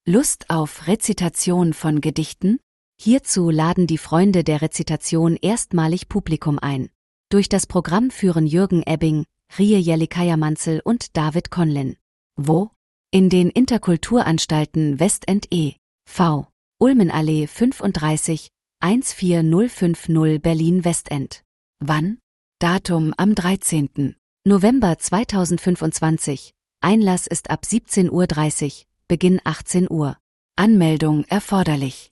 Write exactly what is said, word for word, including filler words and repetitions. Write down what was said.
Lust auf Rezitation von Gedichten? Hierzu laden die Freunde der Rezitation erstmalig Publikum ein. Durch das Programm führen Jürgen Ebbing, Rie Jellikaya-Manzel und David Conlin. Wo? In den Interkulturanstalten Westend E V Ulmenallee fünfunddreißig, vierzehn fünfzig Berlin-Westend. Wann? Datum am dreizehnten November zweitausendfünfundzwanzig. Einlass ist ab siebzehn Uhr dreißig, Beginn achtzehn Uhr. Anmeldung erforderlich.